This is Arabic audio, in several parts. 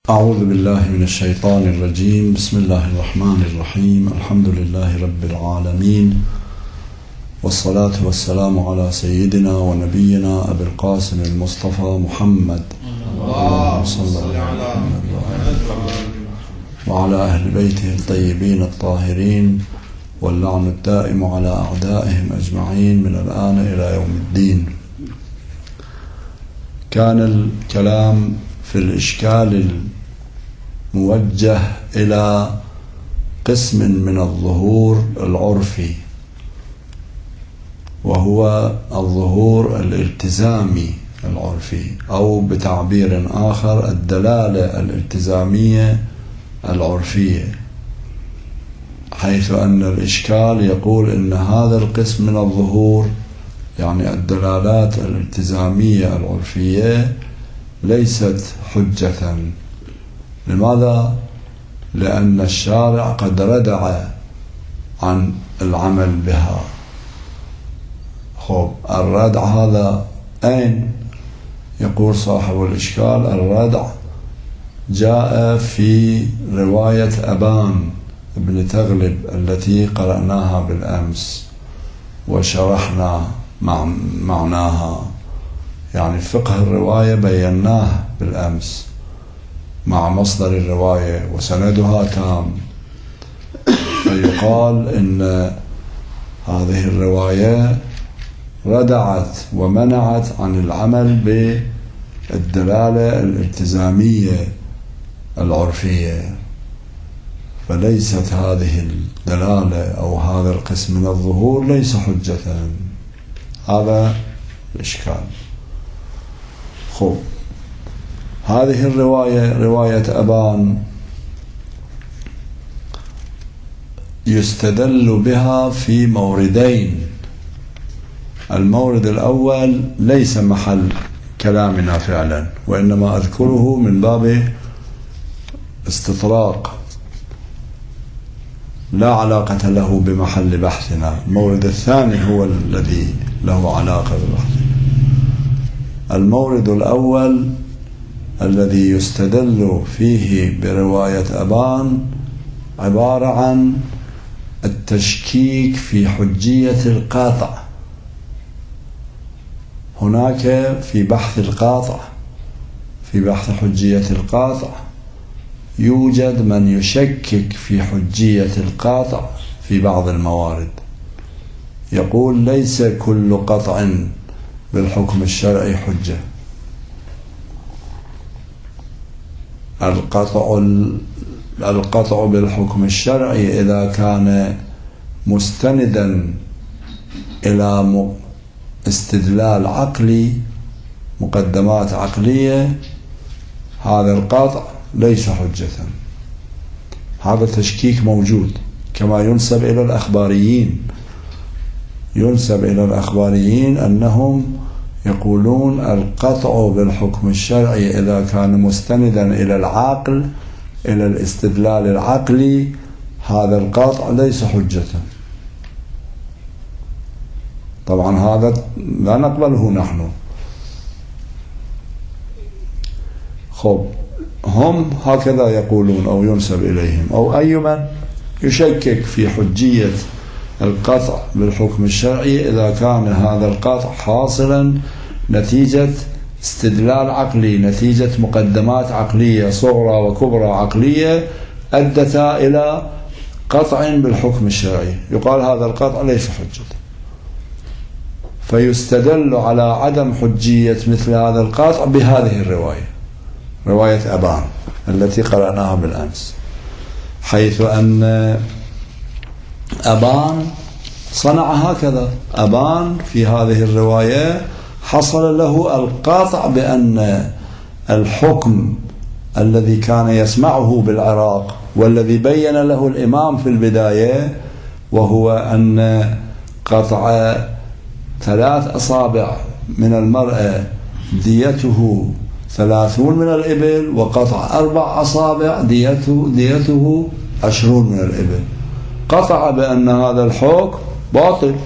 أعوذ بالله من الشيطان الرجيم. بسم الله الرحمن الرحيم. الحمد لله رب العالمين، والصلاة والسلام على سيدنا ونبينا أبي القاسم المصطفى محمد اللهم صل على محمد وعلى أهل بيته الطيبين الطاهرين، واللعن الدائم على أعدائهم أجمعين من الآن إلى يوم الدين. كان الكلام في الإشكال الموجه إلى قسم من الظهور العرفي، وهو الظهور الالتزامي العرفي، أو بتعبير آخر الدلالة الالتزامية العرفية، حيث أن الإشكال يقول إن هذا القسم من الظهور، يعني الدلالات الالتزامية العرفية، ليست حجة. لماذا؟ لأن الشارع قد ردع عن العمل بها. الردع هذا أين؟ يقول صاحب الإشكال: الردع جاء في رواية أبان بن تغلب التي قرأناها بالأمس وشرحنا معناها، يعني فقه الرواية بيناه بالأمس مع مصدر الرواية وسندها تام. فيقال إن هذه الرواية ردعت ومنعت عن العمل بالدلالة الالتزامية العرفية، فليست هذه الدلالة أو هذا القسم من الظهور ليس حجة. هذا الإشكال. هذه الرواية، رواية أبان، يستدل بها في موردين. المورد الأول ليس محل كلامنا فعلا، وإنما أذكره من باب استطراق لا علاقة له بمحل بحثنا. المورد الثاني هو الذي له علاقة ببحثنا. المورد الأول الذي يستدل فيه برواية أبان عبارة عن التشكيك في حجية القاطع. هناك في بحث القاطع، في بحث حجية القاطع، يوجد من يشكك في حجية القاطع في بعض الموارد. يقول: ليس كل قطع بالحكم الشرعي حجة. القطع بالحكم الشرعي إذا كان مستندا إلى استدلال عقلي، مقدمات عقلية، هذا القطع ليس حجة. هذا التشكيك موجود، كما ينسب إلى الأخباريين. ينسب إلى الأخباريين أنهم يقولون القطع بالحكم الشرعي إذا كان مستندا إلى العقل، إلى الاستدلال العقلي، هذا القطع ليس حجة. طبعا هذا لا نقبله نحن. هم هكذا يقولون، أو ينسب إليهم، أو أي من يشكك في حجية القطع بالحكم الشرعي إذا كان هذا القطع حاصلا نتيجة استدلال عقلي، نتيجة مقدمات عقلية صغرى وكبرى عقلية أدتا إلى قطع بالحكم الشرعي، يقال هذا القطع ليس حجة. فيستدل على عدم حجية مثل هذا القطع بهذه الرواية، رواية أبان التي قرأناها بالأمس، حيث أن أبان صنع هكذا. أبان في هذه الرواية حصل له القاطع بأن الحكم الذي كان يسمعه بالعراق، والذي بين له الإمام في البداية، وهو أن قطع 3 أصابع من المرأة ديته 30 من الإبل، وقطع 4 أصابع ديته 20 من الإبل. قطع بأن هذا الحكم باطل.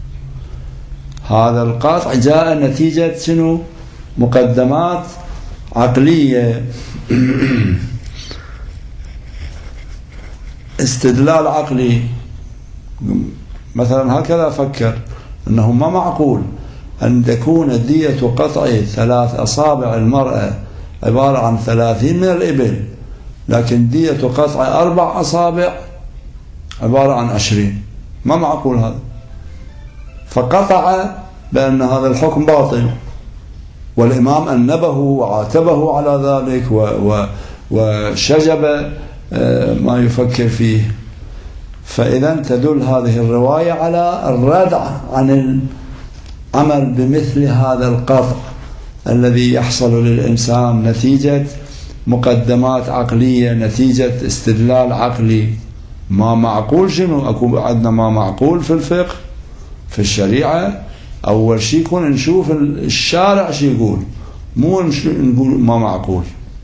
هذا القطع جاء نتيجة شنو؟ مقدمات عقلية استدلال عقلي، مثلا هكذا فكر أنه ما معقول أن تكون دية قطع 3 أصابع المرأة عبارة عن 30 من الإبل، لكن دية قطع 4 أصابع عبارة عن 20. ما معقول هذا. فقطع بأن هذا الحكم باطل، والإمام أنبه وعاتبه على ذلك وشجب ما يفكر فيه. فإذا تدل هذه الرواية على الردع عن العمل بمثل هذا القطع الذي يحصل للإنسان نتيجة مقدمات عقلية، نتيجة استدلال عقلي. ما معقول شنو؟ أكو عندنا ما معقول في الفقه في الشريعة. أول شيء يكون نشوف الشارع شو يقول، مو نقول ما معقول.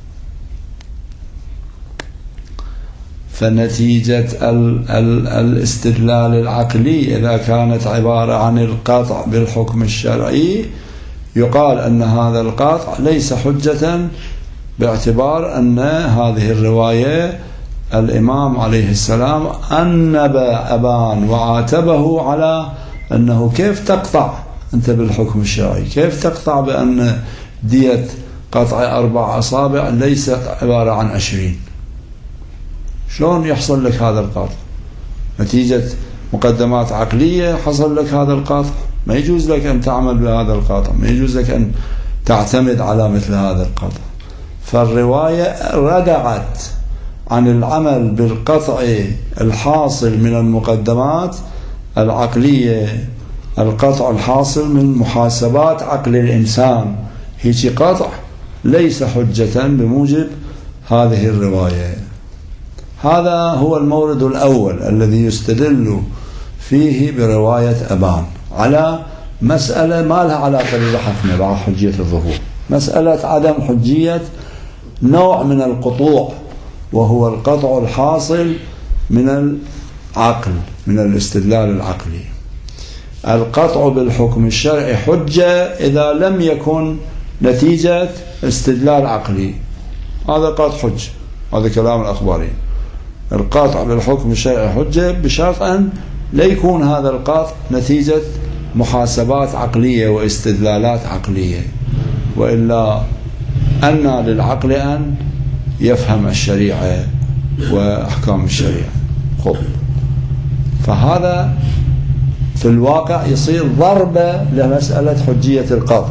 فنتيجة الاستدلال العقلي إذا كانت عبارة عن القطع بالحكم الشرعي، يقال أن هذا القطع ليس حجة، باعتبار أن هذه الرواية الإمام عليه السلام أنب أبان وعاتبه على أنه كيف تقطع أنت بالحكم الشرعي، كيف تقطع بأن دية قطع 4 أصابع ليست عبارة عن 20؟ شلون يحصل لك هذا القطع؟ نتيجة مقدمات عقلية حصل لك هذا القطع. ما يجوز لك أن تعمل بهذا القطع، ما يجوز لك أن تعتمد على مثل هذا القطع. فالرواية ردعت عن العمل بالقطع الحاصل من المقدمات العقلية، القطع الحاصل من محاسبات عقل الإنسان. هيك قطع ليس حجة بموجب هذه الرواية. هذا هو المورد الأول الذي يستدل فيه برواية أبان على مسألة ما لها علاقة بالبحث مع حجية الظهور، مسألة عدم حجية نوع من القطوع، وهو القطع الحاصل من العقل، من الاستدلال العقلي. القطع بالحكم الشرعي حجة إذا لم يكن نتيجة استدلال عقلي، هذا قطع حجة، هذا كلام الأخباري. القطع بالحكم الشرعي حجة بشرط أن لا يكون هذا القطع نتيجة محاسبات عقلية واستدلالات عقلية، وإلا أن للعقل أن يفهم الشريعة وأحكام الشريعة. خب، فهذا في الواقع يصير ضربة لمسألة حجية القطع.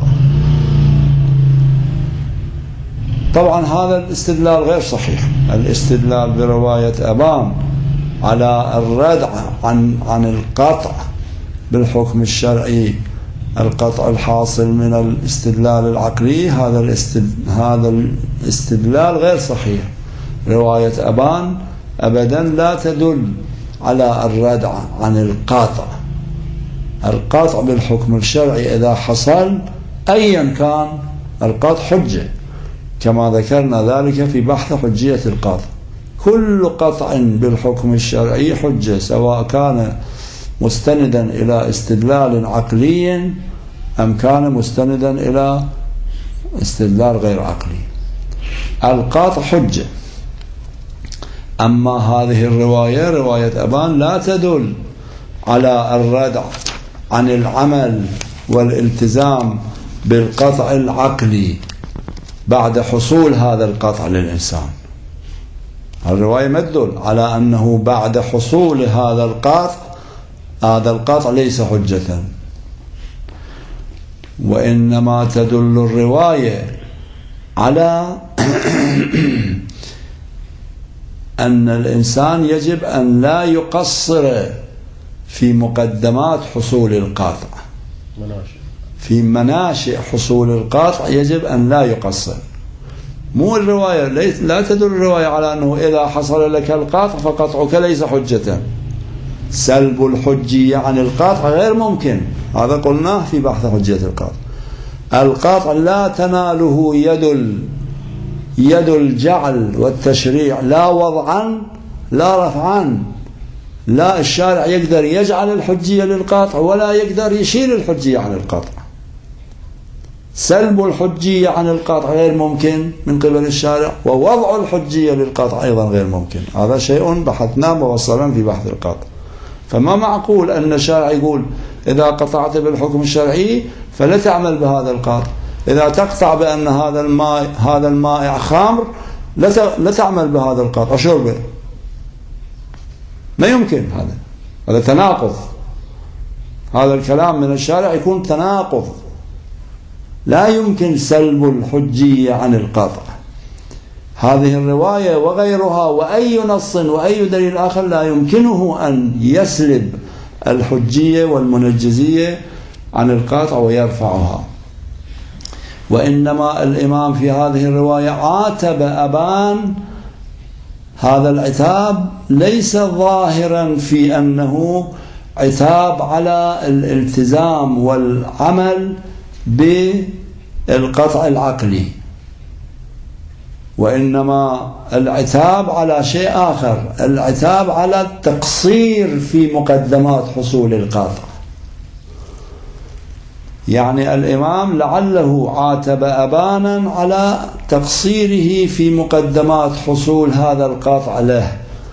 طبعا هذا الاستدلال غير صحيح. الاستدلال برواية أبان على الردع عن القطع بالحكم الشرعي، القطع الحاصل من الاستدلال العقلي، هذا الاستدلال غير صحيح. رواية أبان أبدا لا تدل على الردع عن القطع. القطع بالحكم الشرعي إذا حصل أيا كان القطع حجة، كما ذكرنا ذلك في بحث حجية القطع. كل قطع بالحكم الشرعي حجة، سواء كان مستندا إلى استدلال عقلي أم كان مستندا إلى استدلال غير عقلي. القطع حجة. أما هذه الرواية، رواية أبان، لا تدل على الردع عن العمل والالتزام بالقطع العقلي بعد حصول هذا القطع للإنسان. الرواية ما تدل على أنه بعد حصول هذا القطع ليس حجة، وإنما تدل الرواية على أن الإنسان يجب أن لا يقصر في مقدمات حصول القطع، في مناشئ حصول القطع يجب أن لا يقصر. مو الرواية، لا تدل الرواية على أنه إذا حصل لك القطع فقطعك ليس حجة. سلب الحجية عن القطع غير ممكن، هذا قلناه في بحث حجية القطع. القطع لا تناله يد الجعل والتشريع، لا وضعا لا رفعا. لا الشارع يقدر يجعل الحجية للقطع ولا يقدر يشيل الحجية عن القطع. سلب الحجية عن القطع غير ممكن من قبل الشارع، ووضع الحجية للقطع أيضا غير ممكن. هذا شيء بحثناه مفصلا في بحث القطع. فما معقول أن الشارع يقول إذا قطعت بالحكم الشرعي فلا تعمل بهذا القطع، إذا تقطع بأن هذا المائع خمر لا تعمل بهذا القطع شربه. ما يمكن، هذا تناقض. هذا الكلام من الشارع يكون تناقض. لا يمكن سلب الحجية عن القطع. هذه الرواية وغيرها وأي نص وأي دليل آخر لا يمكنه أن يسلب الحجية والمنجزية عن القطع ويرفعها. وإنما الإمام في هذه الرواية عاتب أبان. هذا العتاب ليس ظاهرا في أنه عتاب على الالتزام والعمل بالقطع العقلي، وإنما العتاب على شيء آخر، العتاب على التقصير في مقدمات حصول القطع. يعني الإمام لعله عاتب أبانا على تقصيره في مقدمات حصول هذا القطع له.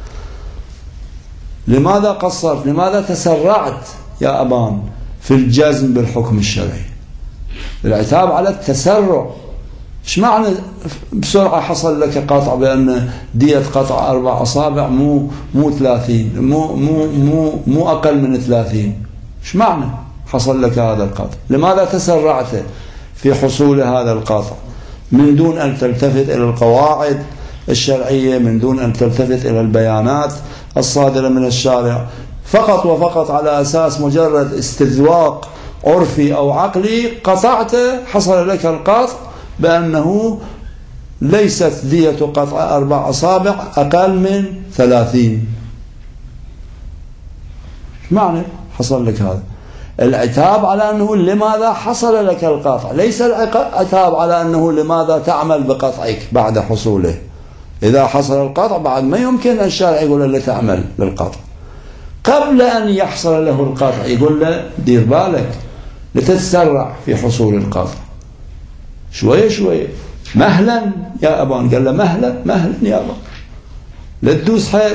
لماذا قصرت؟ لماذا تسرعت يا أبان في الجزم بالحكم الشرعي؟ العتاب على التسرع. ايش معنى بسرعة حصل لك قطع بأن دية قطع 4 أصابع مو 30 مو أقل من 30؟ ايش معنى حصل لك هذا القطع؟ لماذا تسرعت في حصول هذا القطع من دون أن تلتفت إلى القواعد الشرعية، من دون أن تلتفت إلى البيانات الصادرة من الشارع، فقط وفقط على أساس مجرد استذواق عرفي أو عقلي قطعت، حصل لك القطع بأنه ليست دية قطع 4 أصابع أقل من 30؟ معنى حصل لك هذا؟ العتاب على أنه لماذا حصل لك القطع، ليس العتاب على أنه لماذا تعمل بقطعك بعد حصوله. إذا حصل القطع بعد ما يمكن الشارع يقول له تعمل للقطع. قبل أن يحصل له القطع يقول له دير بالك لتتسرع في حصول القطع، شوية شوية، مهلا يا أبان. قال له مهلا يا أبان، لا تدوس حيل،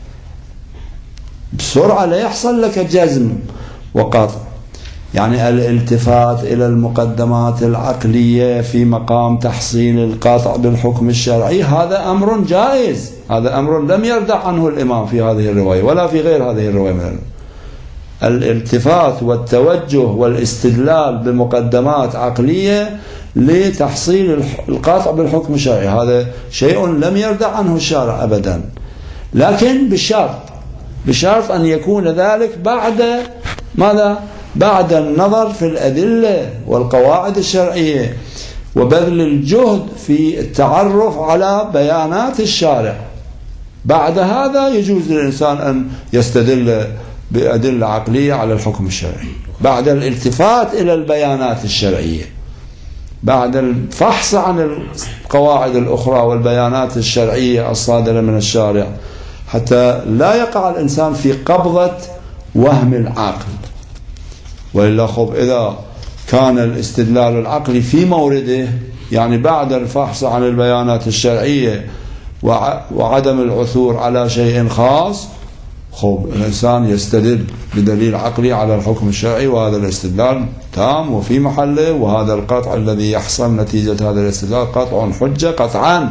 بسرعة لا يحصل لك جزم وقطع. يعني الالتفات إلى المقدمات العقلية في مقام تحصيل القطع بالحكم الشرعي هذا أمر جائز، هذا أمر لم يردع عنه الإمام في هذه الرواية ولا في غير هذه الرواية من الالتفات والتوجه والاستدلال بمقدمات عقلية لتحصيل القطع بالحكم الشرعي، هذا شيء لم يردع عنه الشارع أبدا، لكن بشرط أن يكون ذلك بعد ماذا؟ بعد النظر في الأدلة والقواعد الشرعية وبذل الجهد في التعرف على بيانات الشارع. بعد هذا يجوز للإنسان أن يستدل بأدلة عقلية على الحكم الشرعي، بعد الالتفات إلى البيانات الشرعية، بعد الفحص عن القواعد الأخرى والبيانات الشرعية الصادرة من الشارع، حتى لا يقع الإنسان في قبضة وهم العقل. وإلا خب إذا كان الاستدلال العقلي في مورده، يعني بعد الفحص عن البيانات الشرعية وعدم العثور على شيء خاص، خب الإنسان يستدل بدليل عقلي على الحكم الشرعي، وهذا الاستدلال تام وفي محله، وهذا القطع الذي يحصل نتيجة هذا الاستدلال قطع حجة قطعا.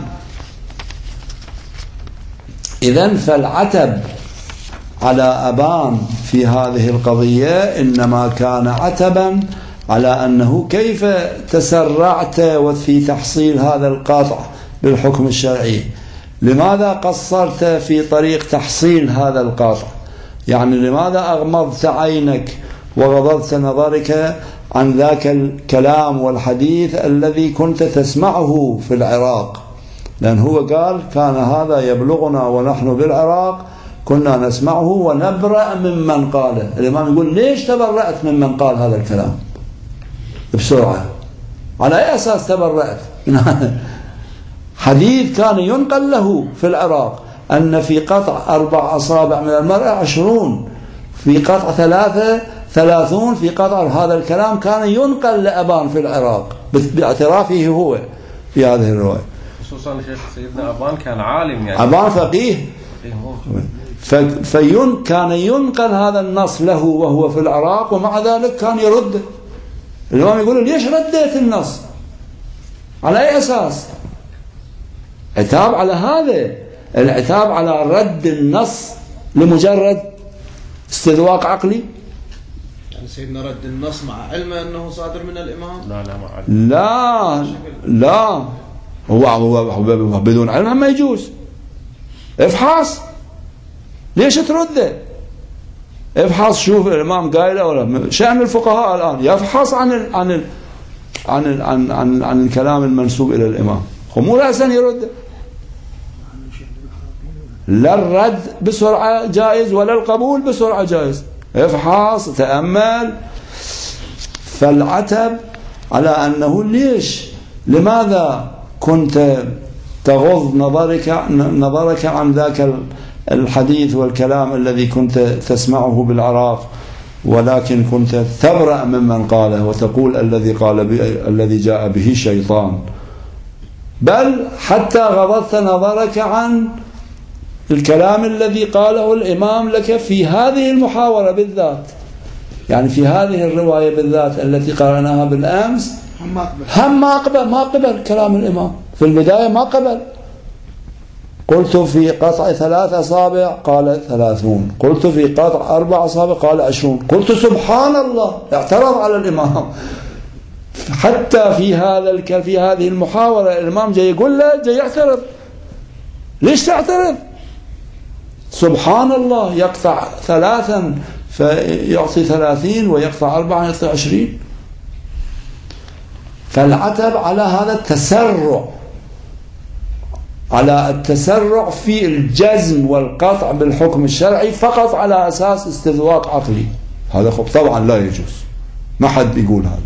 إذن فالعتب على أبان في هذه القضية إنما كان عتبا على أنه كيف تسرعت في تحصيل هذا القطع بالحكم الشرعي، لماذا قصرت في طريق تحصيل هذا القطع، يعني لماذا أغمضت عينك وغضضت نظرك عن ذاك الكلام والحديث الذي كنت تسمعه في العراق؟ لأن هو قال كان هذا يبلغنا ونحن بالعراق كنا نسمعه ونبرأ ممن قاله. الإمام يقول ليش تبرأت ممن قال هذا الكلام بسرعة؟ على أي أساس تبرأت؟ حديث كان ينقل له في العراق أن في قطع 4 أصابع من المرأة 20، في قطع 3 30 في قطع. هذا الكلام كان ينقل لأبان في العراق باعترافه هو في هذه الرواية. خصوصا شيخ سيدنا أبان كان عالم، يعني أبان فقيه، كان ينقل هذا النص له وهو في العراق، ومع ذلك كان يرد. الإمام يقول ليش رديت النص؟ على أي أساس؟ عتاب على هذا، العتاب على رد النص لمجرد استذواق عقلي. يعني سيدنا رد النص مع علمه أنه صادر من الإمام؟ لا مع علم. لا هو بدون علم ما يجوز. افحص، ليش ترده؟ افحص، شوف الإمام قايله ولا. شأن الفقهاء الآن يفحص عن الكلام المنسوب إلى الإمام، مو رأسا يرد. لا الرد بسرعة جائز ولا القبول بسرعة جائز. افحص، تأمل. فالعتب على أنه لماذا كنت تغض نظرك عن ذاك الحديث والكلام الذي كنت تسمعه بالعراق، ولكن كنت تبرأ ممن قاله وتقول الذي جاء به شيطان، بل حتى غضضت نظرك عن الكلام الذي قاله الإمام لك في هذه المحاورة بالذات، يعني في هذه الرواية بالذات التي قرأناها بالأمس. ما قبل كلام الإمام في البداية، ما قبل. قلت في قطع 3 أصابع قال 30، قلت في قطع 4 أصابع قال 20، قلت سبحان الله، اعترض على الإمام. حتى في هذه المحاورة الإمام جاي يقول له، جاي يعترض. ليش تعترض؟ سبحان الله، يقطع 3 فيعطي 30 ويقطع 4 يعطي 20. فالعتب على هذا التسرع في الجزم والقطع بالحكم الشرعي فقط على أساس استذواق عقلي. هذا طبعا لا يجوز، ما حد يقول هذا.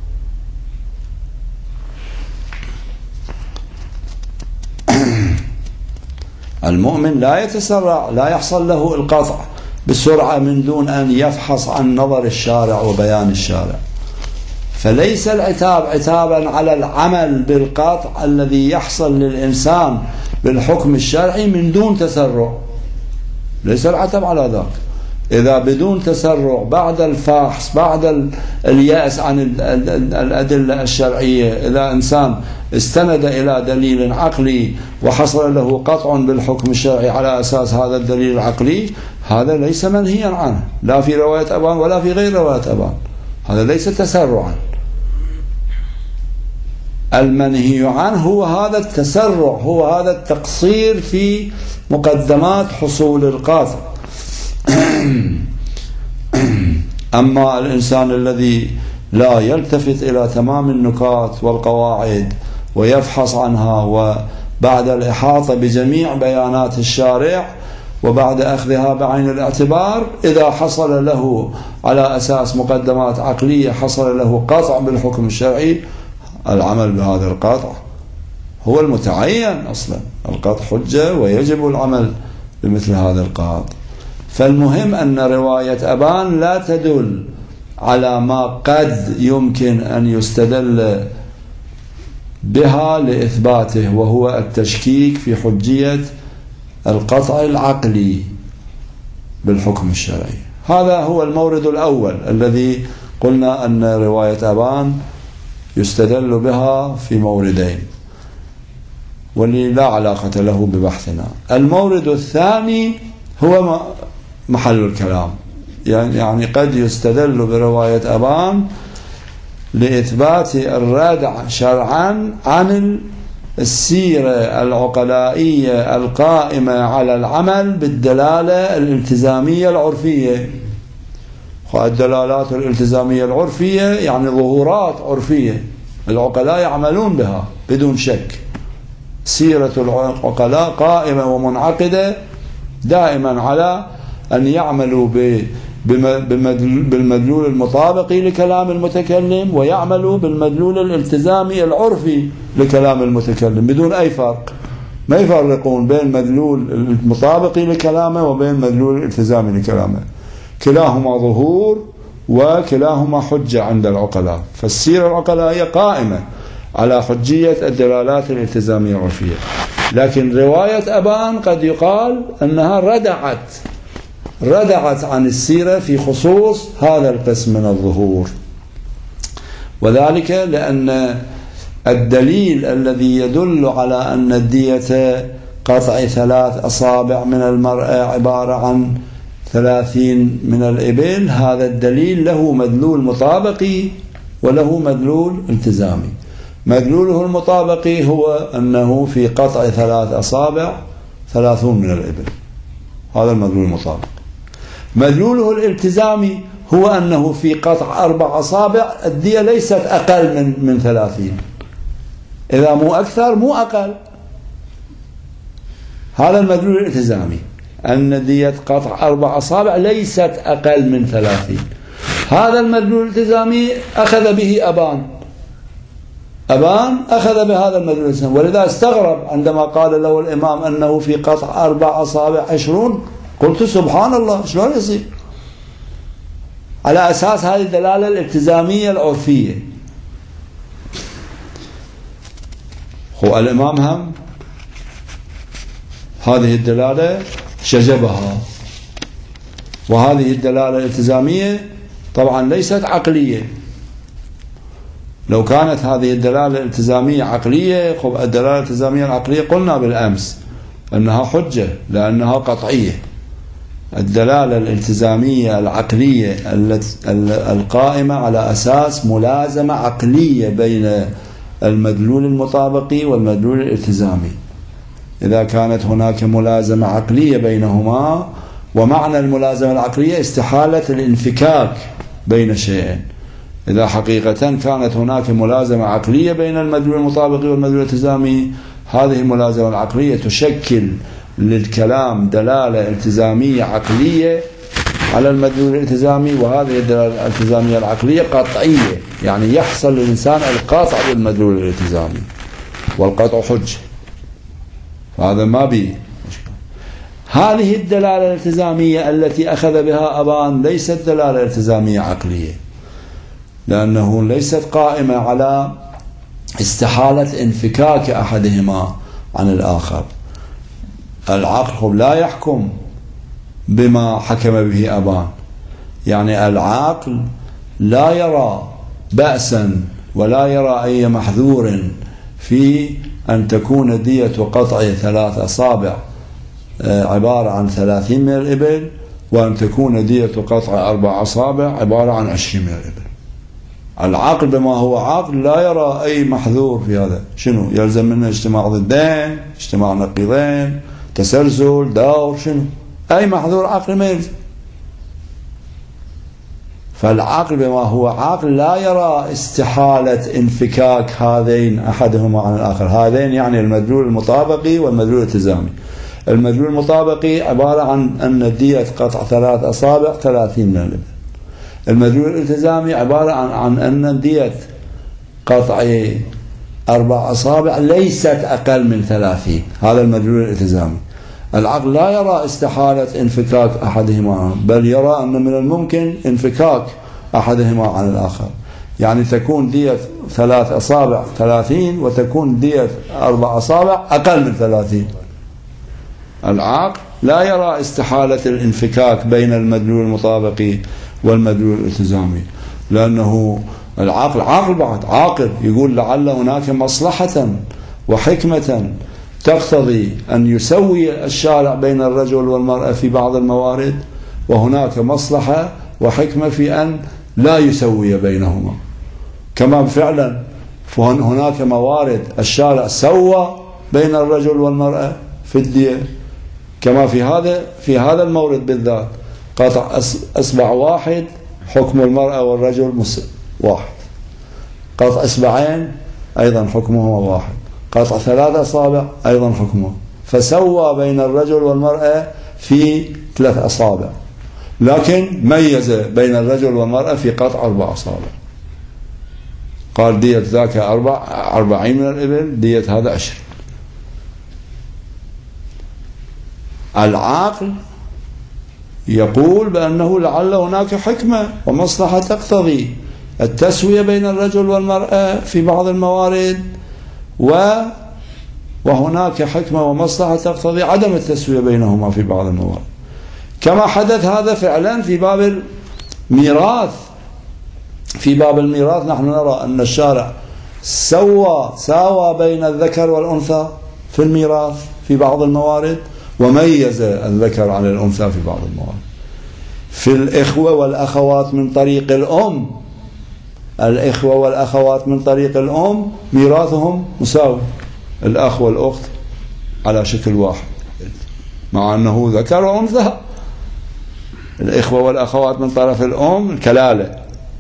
المؤمن لا يتسرع، لا يحصل له القطع بسرعة من دون أن يفحص عن نظر الشارع وبيان الشارع. فليس العتاب عتابا على العمل بالقطع الذي يحصل للإنسان بالحكم الشرعي من دون تسرع، ليس العتب على ذاك. إذا بدون تسرع بعد الفحص، بعد اليأس عن الأدلة الشرعية، إذا إنسان استند إلى دليل عقلي وحصل له قطع بالحكم الشرعي على أساس هذا الدليل العقلي، هذا ليس منهيا عنه، لا في رواية أبان ولا في غير رواية أبان. هذا ليس تسرعا. المنهي عنه هو هذا التسرع، هو هذا التقصير في مقدمات حصول القاطع. أما الإنسان الذي لا يلتفت إلى تمام النكات والقواعد ويفحص عنها، وبعد الإحاطة بجميع بيانات الشارع وبعد أخذها بعين الاعتبار، إذا حصل له على أساس مقدمات عقلية حصل له قطع بالحكم الشرعي، العمل بهذا القطع هو المتعين. أصلا القطع حجة ويجب العمل بمثل هذا القطع. فالمهم أن رواية أبان لا تدل على ما قد يمكن أن يستدل بها لإثباته، وهو التشكيك في حجية القطع العقلي بالحكم الشرعي. هذا هو المورد الأول الذي قلنا أن رواية أبان يستدل بها في موردين، واللي لا علاقة له ببحثنا. المورد الثاني هو محل الكلام، يعني قد يستدل برواية أبان لإثبات الردع شرعا عن السيرة العقلائية القائمة على العمل بالدلالة الالتزامية العرفية. الدلالات الالتزامية العرفية يعني ظهورات عرفية العقلاء يعملون بها بدون شك. سيرة العقلاء قائمة ومنعقدة دائما على أن يعملوا بالمدلول المطابق لكلام المتكلم، ويعملوا بالمدلول الالتزامي العرفي لكلام المتكلم بدون أي فرق. ما يفرقون بين المدلول المطابق لكلامه وبين المدلول الالتزامي لكلامه، كلاهما ظهور وكلاهما حجة عند العقلاء. فالسيرة العقلائية قائمة على حجية الدلالات الالتزامية العرفية، لكن رواية أبان قد يقال أنها ردعت عن السيرة في خصوص هذا القسم من الظهور، وذلك لأن الدليل الذي يدل على أن الدية قطع 3 أصابع من المرأة عبارة عن 30 من الإبل، هذا الدليل له مدلول مطابقي وله مدلول التزامي. مدلوله المطابقي هو أنه في قطع 3 أصابع 30 من الإبل، هذا المدلول المطابق. مدلوله الالتزامي هو أنه في قطع 4 أصابع الدية ليست أقل من 30، إذا مو أكثر مو أقل. هذا المدلول الالتزامي، أن دية قطع 4 أصابع ليست أقل من 30. هذا المدلول الالتزامي أخذ به أبان أخذ بهذا المدلول الالتزامي، ولذا استغرب عندما قال له الإمام أنه في قطع 4 أصابع 20، قلت سبحان الله شلون يصير؟ على أساس هذه الدلالة الالتزامية العرفية. هو الإمام هم هذه الدلالة شجبها، وهذه الدلالة الالتزامية طبعا ليست عقلية. لو كانت هذه الدلالة الالتزامية عقلية، الدلالة الالتزامية العقلية قلنا بالأمس أنها حجة لأنها قطعية. الدلالة الالتزامية العقلية القائمة على أساس ملازمة عقلية بين المدلول المطابقي والمدلول الالتزامي. إذا كانت هناك ملازمة عقلية بينهما، ومعنى الملازمة العقلية استحالة الانفكاك بين شيئين، إذا حقيقة كانت هناك ملازمة عقلية بين المدلول المطابقي والمدلول الالتزامي، هذه الملازمة العقلية تشكل للكلام دلالة التزامية عقلية على المدلول الالتزامي، وهذه الدلالة الالتزامية العقلية قطعية، يعني يحصل للإنسان القطع بالمدلول الالتزامي، والقطع حجة، هذا ما به مشكلة. هذه الدلالة الالتزامية التي أخذ بها أبان ليست دلالة التزامية عقلية، لأنه ليست قائمة على استحالة انفكاك أحدهما عن الآخر. العقل لا يحكم بما حكم به أبان، يعني العقل لا يرى بأسا ولا يرى أي محذور في أن تكون دية قطع 3 أصابع عبارة عن 30 من الإبل، وأن تكون دية قطع 4 أصابع عبارة عن 20 من الإبل. العقل بما هو عقل لا يرى أي محذور في هذا. شنو يلزم منه؟ اجتماع ضدين، اجتماع نقيضين، تسلسل، دور، شنو أي محذور عقل ما يلزم. فالعقل بما هو عقل لا يرى استحالة انفكاك هذين أحدهما عن الآخر. هذين يعني المدلول المطابقي والمدلول الالتزامي. المدلول المطابقي عبارة عن أن دية قطع 3 أصابع 30 من الإبل. المدلول الالتزامي عبارة عن أن دية قطع 4 أصابع ليست أقل من 30. هذا المدلول الالتزامي. العقل لا يرى استحالة انفكاك أحدهما، بل يرى أن من الممكن انفكاك أحدهما عن الآخر، يعني تكون دية 3 أصابع 30 وتكون دية 4 أصابع أقل من 30. العقل لا يرى استحالة الانفكاك بين المدلول المطابقي والمدلول الالتزامي، لأنه العقل عقل بعد عاقل يقول لعل هناك مصلحة وحكمة تقتضي أن يسوي الشارع بين الرجل والمرأة في بعض الموارد، وهناك مصلحة وحكمة في أن لا يسوي بينهما. كما فعلا هناك موارد الشارع سوى بين الرجل والمرأة في الدية، كما في هذا المورد بالذات قطع أصبع واحد حكم المرأة والرجل واحد، قطع أصبعين أيضا حكمهما واحد، قطع 3 أصابع أيضا حكمه، فسوى بين الرجل والمرأة في 3 أصابع، لكن ميز بين الرجل والمرأة في قطع 4 أصابع. قال دية ذاك 40 من الإبل، دية هذا 20. العقل يقول بأنه لعل هناك حكمة ومصلحة تقتضي التسوية بين الرجل والمرأة في بعض الموارد، وهناك حكمة ومصلحة تقتضي عدم التسوية بينهما في بعض الموارد، كما حدث هذا فعلا في باب الميراث. في باب الميراث نحن نرى أن الشارع ساوى بين الذكر والأنثى في الميراث في بعض الموارد، وميز الذكر عن الأنثى في بعض الموارد. في الإخوة والأخوات من طريق الأم، الإخوة والأخوات من طريق الأم ميراثهم مساوي، الأخ والأخت على شكل واحد مع أنه ذكر وأنثى. الإخوة والأخوات من طرف الأم الكلالة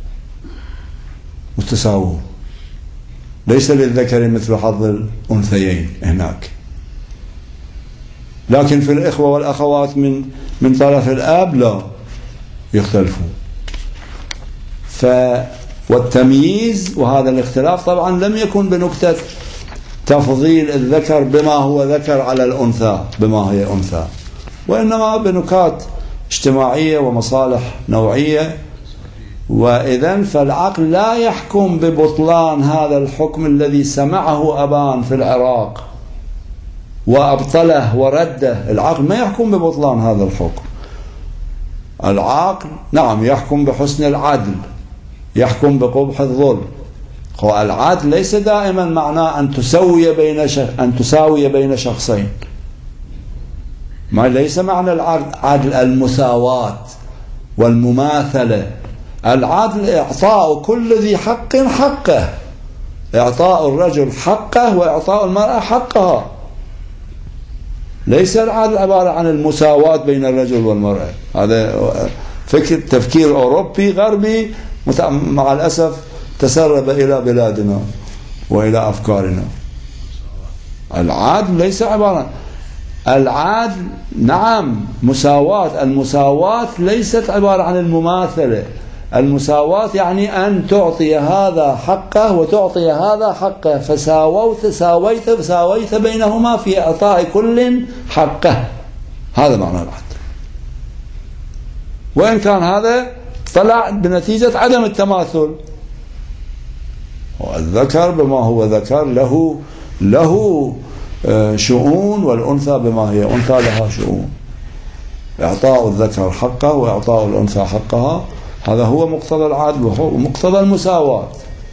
متساوون، ليس للذكر مثل حظ الأنثيين هناك. لكن في الإخوة والأخوات من طرف الأب لا، يختلفون. والتمييز وهذا الاختلاف طبعا لم يكن بنكتة تفضيل الذكر بما هو ذكر على الأنثى بما هي أنثى، وإنما بنكات اجتماعية ومصالح نوعية. وإذن فالعقل لا يحكم ببطلان هذا الحكم الذي سمعه أبان في العراق وأبطله ورده. العقل ما يحكم ببطلان هذا الحكم. العقل نعم يحكم بحسن العدل، يحكم بقبح الظلم. العدل ليس دائما معناه أن تساوي بين شخصين، ما ليس معنى العدل المساواة والمماثلة. العدل إعطاء كل ذي حق حقه، إعطاء الرجل حقه وإعطاء المرأة حقها. ليس العدل عبارة عن المساواة بين الرجل والمرأة. هذا تفكير أوروبي غربي مع الأسف تسرب إلى بلادنا وإلى أفكارنا. العدل ليس عبارة، العدل نعم مساواة، المساواة ليست عبارة عن المماثلة. المساواة يعني أن تعطي هذا حقه وتعطي هذا حقه، فساويت بينهما في إعطاء كل حقه. هذا معنى العدل، وإن كان هذا طلع بنتيجة عدم التماثل. والذكر بما هو ذكر له شؤون، والأنثى بما هي أنثى لها شؤون. إعطاء الذكر حقه وإعطاء الأنثى حقها، هذا هو مقتضى العدل ومقتضى المساواة.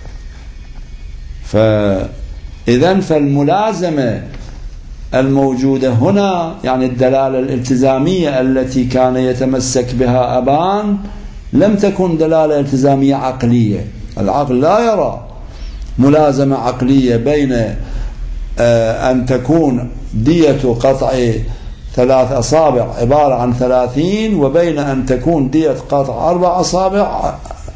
فإذن فالملازمة الموجودة هنا يعني الدلالة الالتزامية التي كان يتمسك بها أبان لم تكن دلالة التزامية عقلية. العقل لا يرى ملازمة عقلية بين أن تكون دية قطع 3 أصابع عبارة عن 30 وبين أن تكون دية قطع 4 أصابع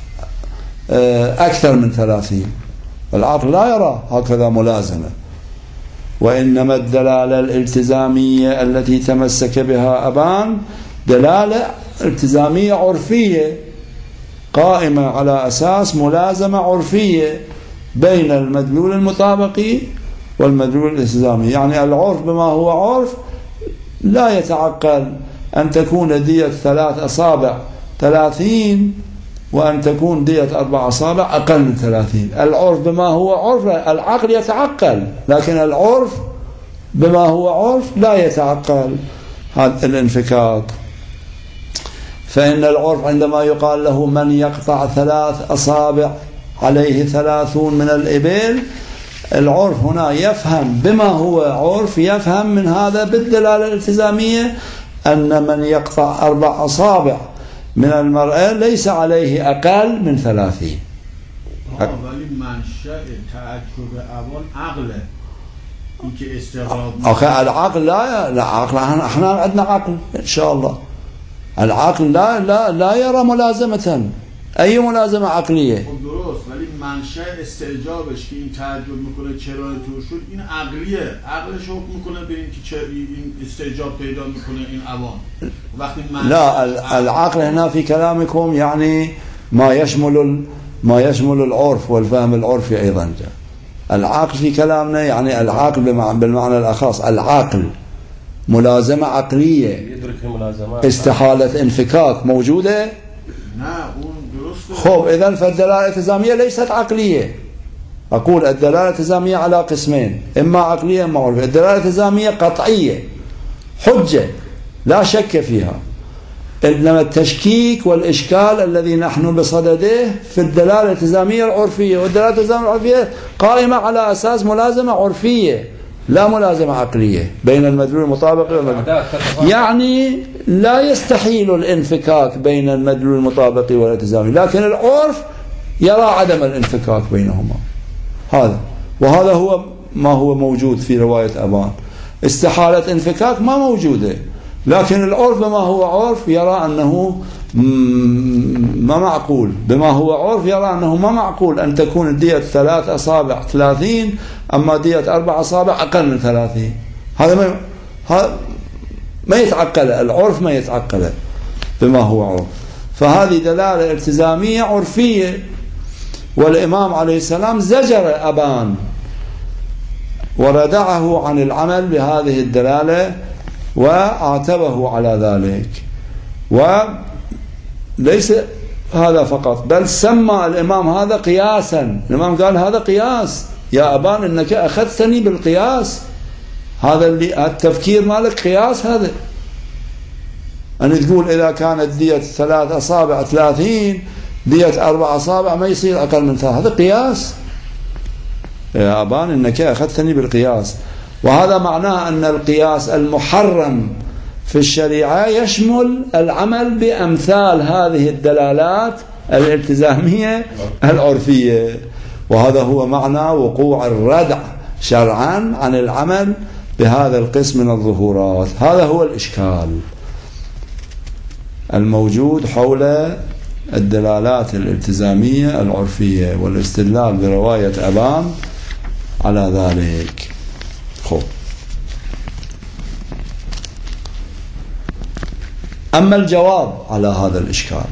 أكثر من 30. العقل لا يرى هكذا ملازمة، وإنما الدلالة الالتزامية التي تمسك بها أبان دلالة التزامية عرفية قائمة على أساس ملازمة عرفية بين المدلول المطابقي والمدلول الالتزامي. يعني العرف بما هو عرف لا يتعقل أن تكون دية 3 أصابع 30 وأن تكون دية 4 أصابع أقل من 30. العرف بما هو عرف، العقل يتعقل، لكن العرف بما هو عرف لا يتعقل هذا الانفكاك. فإن العرف عندما يقال له من يقطع 3 أصابع عليه 30 من الإبل، العرف هنا يفهم بما هو عرف، يفهم من هذا بالدلالة الالتزامية أن من يقطع 4 أصابع من المرأة ليس عليه أقل من 30. ولی منشأ تعجب أول عقله اینکه استغراب أخي العقل لا عقل، احنا عندنا عقل إن شاء الله. العقل لا يرى ملازمة، أي ملازمة عقلية. درست، ولی منشأ استعجابش که این تعجب میکنه چرا اینطور شد این عقلیه. عقلش حکم میکنه به اینکه چه این استعجاب پیدا میکنه این عوام. وقتی لا العقل هنا في كلامكم يعني ما يشمل العرف والفهم العرفي أيضا جاء. العقل في كلامنا يعني العقل بالمعنى الأخص، العقل ملازمة عقلية، استحالة انفكاك موجودة. خب إذن فالدلالة الالتزامية ليست عقلية. أقول الدلالة الالتزامية على قسمين، إما عقلية إما عرفية. الدلالة الالتزامية قطعية حجة لا شك فيها، إنما التشكيك والإشكال الذي نحن بصدده في الدلالة الالتزامية العرفية، والدلالة الالتزامية العرفية قائمة على أساس ملازمة عرفية لا ملازمة عقلية بين المدلول المطابق والمدلول. يعني لا يستحيل الانفكاك بين المدلول المطابق والالتزامي، لكن العرف يرى عدم الانفكاك بينهما. وهذا هو ما هو موجود في رواية أبان. استحالة انفكاك ما موجودة، لكن العرف بما هو عرف يرى أنه ما معقول، بما هو عرف يرى أنه ما معقول أن تكون الدية 3 أصابع 30 أما دية 4 أصابع أقل من 30. هذا ما يتعقل، العرف ما يتعقل بما هو عرف. فهذه دلالة التزامية عرفية، والإمام عليه السلام زجر أبان وردعه عن العمل بهذه الدلالة وعاتبه على ذلك. وليس هذا فقط، بل سمى الإمام هذا قياسا. الإمام قال هذا قياس يا أبان، إنك أخذتني بالقياس. هذا اللي التفكير مالك قياس. هذا أن تقول إذا كانت دية 3 أصابع 30 دية 4 أصابع ما يصير أقل من 3، هذا قياس يا أبان، إنك أخذتني بالقياس. وهذا معناه أن القياس المحرم في الشريعة يشمل العمل بأمثال هذه الدلالات الالتزامية العرفية، وهذا هو معنى وقوع الردع شرعا عن العمل بهذا القسم من الظهورات. هذا هو الإشكال الموجود حول الدلالات الالتزامية العرفية والاستدلال برواية أبان على ذلك. أما الجواب على هذا الإشكال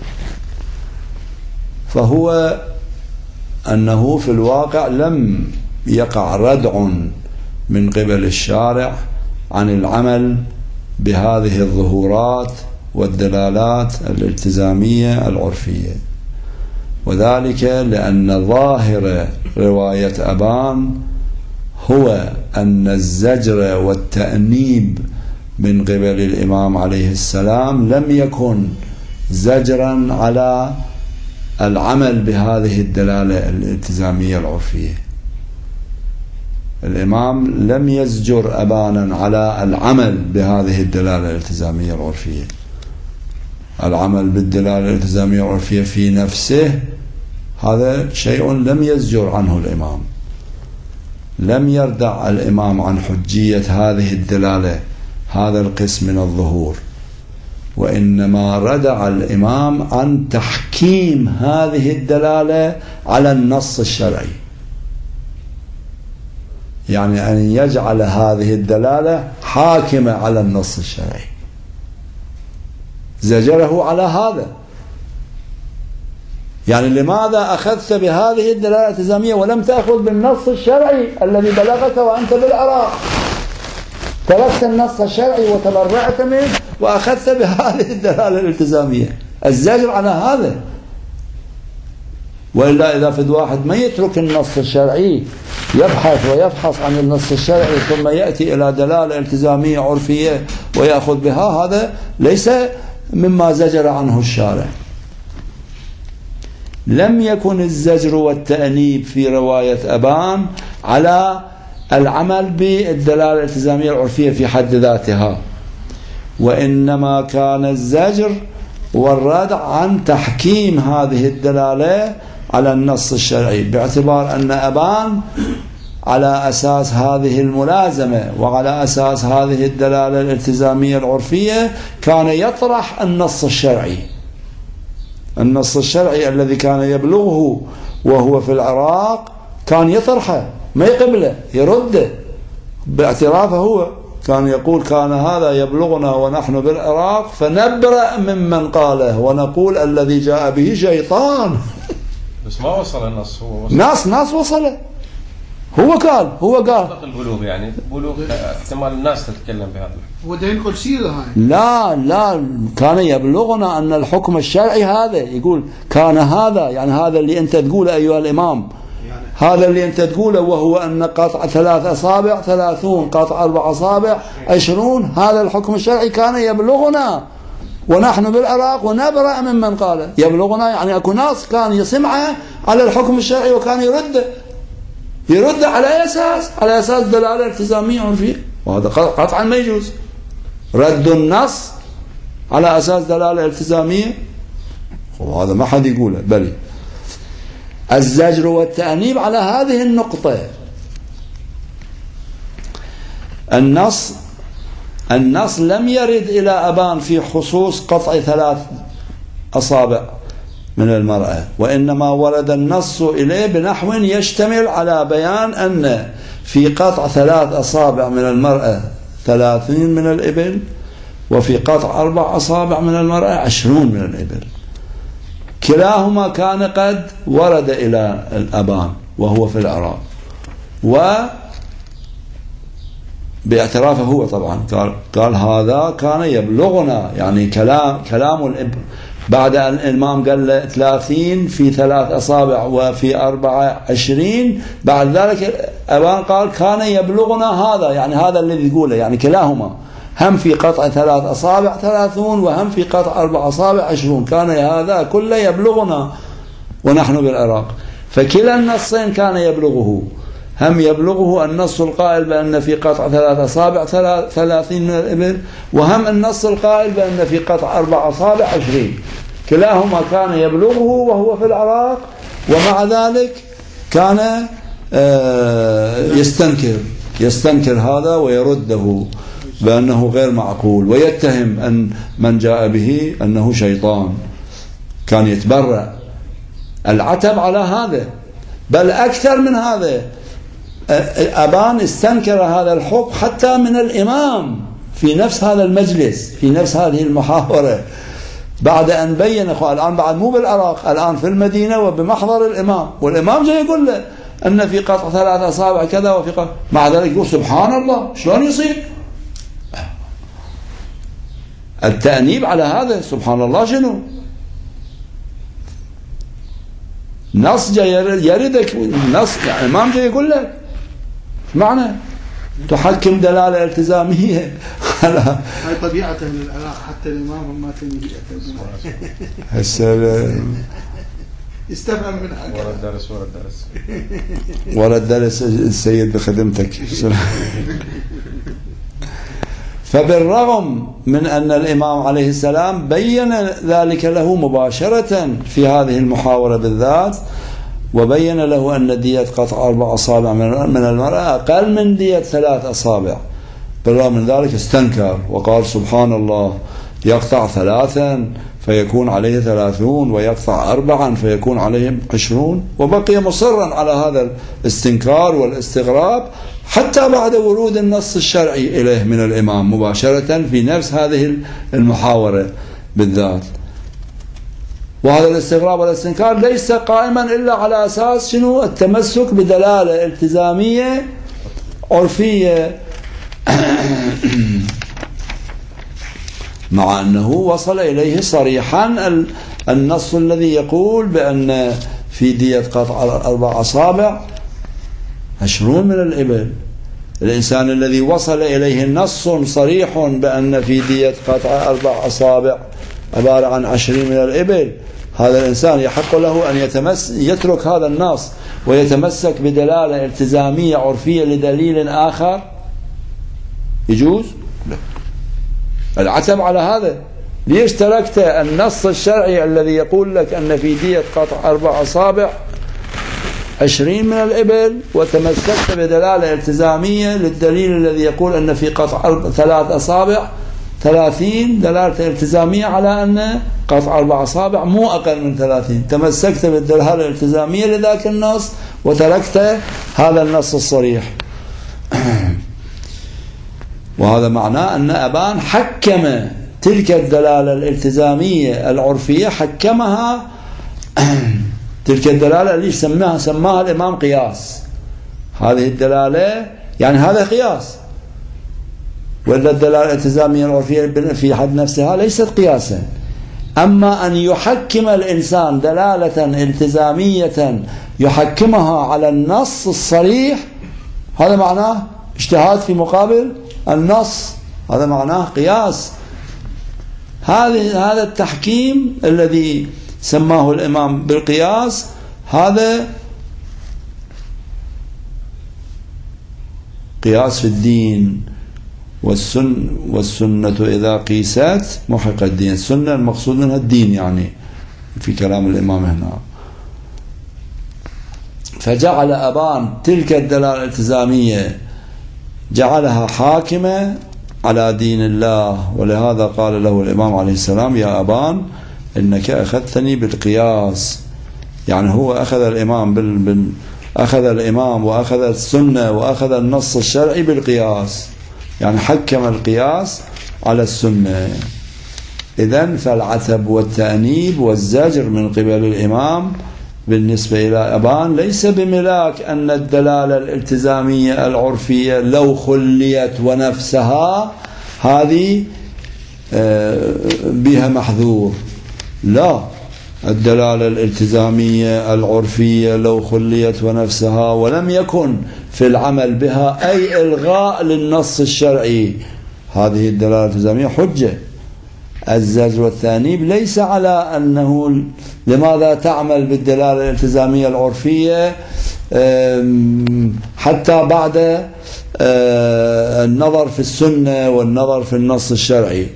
فهو أنه في الواقع لم يقع ردع من قبل الشارع عن العمل بهذه الظهورات والدلالات الالتزامية العرفية، وذلك لأن ظاهر رواية أبان هو أن الزجر والتأنيب من قبل الإمام عليه السلام لم يكن زجرا على العمل بهذه الدلالة الالتزامية العرفية. الإمام لم يزجر أبانا على العمل بهذه الدلالة الالتزامية العرفية. العمل بالدلالة الالتزامية العرفية في نفسه هذا شيء لم يزجر عنه الإمام، لم يردع الإمام عن حجية هذه الدلالة هذا القسم من الظهور، وإنما ردع الإمام عن تحكيم هذه الدلالة على النص الشرعي، يعني أن يجعل هذه الدلالة حاكمة على النص الشرعي، زجره على هذا. يعني لماذا أخذت بهذه الدلالة الالتزامية ولم تأخذ بالنص الشرعي الذي بلغك وأنت بالعراق؟ تركت النص الشرعي وتبرعت منه وأخذت بهذه الدلالة الالتزامية. الزجر على هذا. وإلا إذا فد واحد ما يترك النص الشرعي يبحث عن النص الشرعي ثم يأتي إلى دلالة التزامية عرفية ويأخذ بها، هذا ليس مما زجر عنه الشارع. لم يكن الزجر والتأنيب في رواية أبان على العمل بالدلالة الالتزامية العرفية في حد ذاتها، وإنما كان الزجر والردع عن تحكيم هذه الدلالة على النص الشرعي، باعتبار أن أبان على أساس هذه الملازمة وعلى أساس هذه الدلالة الالتزامية العرفية كان يطرح النص الشرعي. النص الشرعي الذي كان يبلغه وهو في العراق كان يطرحه، ما يقبله، يرده باعترافه. هو كان يقول كان هذا يبلغنا ونحن بالعراق فنبرأ ممن قاله ونقول الذي جاء به شيطان. بس ما وصل النص، هو وصل. ناس وصله هو قال البلوغ، يعني بلوغ احتمال الناس تتكلم بهذا. هو ده ينقل سيرة هاي. لا كان يبلغنا أن الحكم الشرعي هذا، يقول كان هذا، يعني هذا اللي أنت تقوله أيها الإمام، هذا اللي أنت تقوله، وهو أن قطع 3 أصابع 30، قطع 4 أصابع 20، هذا الحكم الشرعي كان يبلغنا ونحن بالعراق ونبرأ ممن قال يبلغنا، يعني أكو ناس كان يسمعه على الحكم الشرعي وكان يرد على أساس دلالة التزامية عرفية، وهذا قطعا ما يجوز رد النص على أساس دلالة التزامية، وهذا ما حد يقوله. بل الزجر والتأنيب على هذه النقطة، النص لم يرد إلى أبان في خصوص قطع 3 أصابع من المرأة، وإنما ورد النص إليه بنحو يشتمل على بيان أن في قطع 3 أصابع من المرأة 30 من الإبل، وفي قطع 4 أصابع من المرأة 20 من الإبل، كلاهما كان قد ورد إلى الأبان وهو في العراق، باعترافه هو طبعا قال هذا كان يبلغنا، يعني كلام الإبن بعد أن الإمام قال له 30 في 3 أصابع وفي 24، بعد ذلك أبان قال كان يبلغنا هذا، يعني هذا الذي يقوله، يعني كلاهما هم في قطع 3 أصابع 30 وهم في قطع 4 أصابع 20، كان هذا كله يبلغنا ونحن بالعراق. فكلا النصين كان يبلغه، هم يبلغه النص القائل بأن في قطع 3 أصابع 30 من الإبل، وهم النص القائل بأن في قطع 4 أصابع 20، كلاهما كان يبلغه وهو في العراق، ومع ذلك كان يستنكر هذا ويرده بأنه غير معقول، ويتهم أن من جاء به أنه شيطان، كان يتبرأ. العتب على هذا، بل أكثر من هذا، أبان استنكر هذا الحكم حتى من الإمام في نفس هذا المجلس، في نفس هذه المحاورة، بعد أن بين الآن بعد مو بالعراق، الآن في المدينة وبمحضر الإمام، والإمام جاي يقول له أن في قطع 3 أصابع كذا وفي قطع، مع ذلك يقول سبحان الله شلون يصير؟ التأنيب على هذا سبحان الله شنو؟ نص جاي يردك، نص يعني الإمام جاي يقول لك معنى تحكم دلالة التزامية على هاي طبيعة العراق، حتى الإمام ما تنبي هسه استفهم من ورا الدرس السيد بخدمتك. فبالرغم من أن الإمام عليه السلام بين ذلك له مباشرة في هذه المحاورة بالذات، وبين له أن دية قطع 4 أصابع من المرأة أقل من دية 3 أصابع، بالرغم من ذلك استنكر وقال سبحان الله يقطع 3 فيكون عليه 30، ويقطع 4 فيكون عليه 20، وبقي مصرا على هذا الاستنكار والاستغراب حتى بعد ورود النص الشرعي إليه من الإمام مباشرة في نفس هذه المحاورة بالذات. وهذا الاستغراب والاستنكار ليس قائما إلا على أساس شنو؟ التمسك بدلالة التزامية عرفية، مع أنه وصل إليه صريحا النص الذي يقول بأن في دية قطع 4 أصابع 20 من الإبل. الإنسان الذي وصل إليه نص صريح بأن في دية قطع 4 أصابع عبارة عن 20 من الإبل، هذا الإنسان يحق له أن يترك هذا النص ويتمسك بدلالة التزامية عرفية لدليل آخر؟ يجوز؟ لا. العتب على هذا، ليش تركت النص الشرعي الذي يقول لك أن في دية قطع 4 أصابع 20 من الإبل، وتمسكت بدلالة التزامية للدليل الذي يقول أن في قطع 3 أصابع 30، دلالة التزامية على أن قطع 4 أصابع مو أقل من 30، تمسكت بالدلالة الالتزامية لذاك النص وتركت هذا النص الصريح. وهذا معناه أن أبان حكم تلك الدلالة الالتزامية العرفية، حكمها تلك الدلالة اللي سماها الإمام قياس، هذه الدلالة يعني هذا قياس، ولا الدلالة الالتزامية العرفية في حد نفسها ليست قياسا. أما أن يحكم الإنسان دلالة التزامية يحكمها على النص الصريح، هذا معناه اجتهاد في مقابل النص، هذا معناه قياس. هذا التحكيم الذي سماه الإمام بالقياس هذا قياس في الدين. والسنة إذا قيست محق الدين. السنة المقصود منها الدين يعني في كلام الإمام هنا. فجعل أبان تلك الدلالة الالتزامية جعلها حاكمة على دين الله، ولهذا قال له الإمام عليه السلام: يا أبان إنك أخذتني بالقياس. يعني هو أخذ الإمام وأخذ السنة وأخذ النص الشرعي بالقياس، يعني حكم القياس على السنة. إذن فالعتب والتأنيب والزجر من قبل الإمام بالنسبة إلى أبان ليس بملاك أن الدلالة الالتزامية العرفية لو خليت ونفسها هذه بها محذور، لا، الدلالة الالتزامية العرفية لو خليت ونفسها ولم يكن في العمل بها أي إلغاء للنص الشرعي، هذه الدلالة الالتزامية حجة. الزجر والتأنيب ليس على أنه لماذا تعمل بالدلالة الالتزامية العرفية حتى بعد النظر في السنة والنظر في النص الشرعي.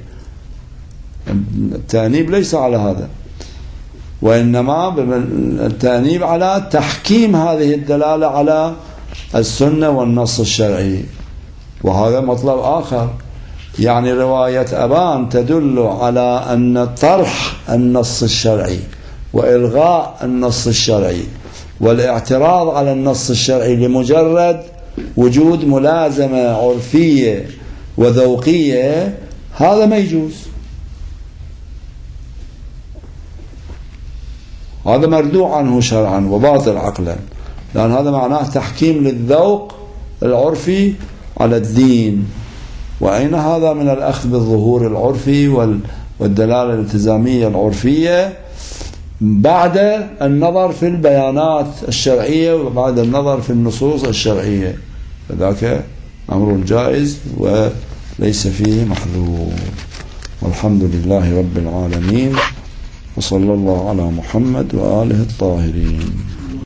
التأنيب ليس على هذا، وإنما التأنيب على تحكيم هذه الدلالة على السنة والنص الشرعي، وهذا مطلب آخر. يعني رواية أبان تدل على أن طرح النص الشرعي وإلغاء النص الشرعي والاعتراض على النص الشرعي لمجرد وجود ملازمة عرفية وذوقية هذا ما يجوز، هذا مردوع عنه شرعا وباطل عقلا، لأن هذا معناه تحكيم للذوق العرفي على الدين. وأين هذا من الأخذ بالظهور العرفي والدلالة الالتزامية العرفية بعد النظر في البيانات الشرعية وبعد النظر في النصوص الشرعية؟ فذاك أمر جائز وليس فيه محذور. والحمد لله رب العالمين، وصلى الله على محمد وآله الطاهرين.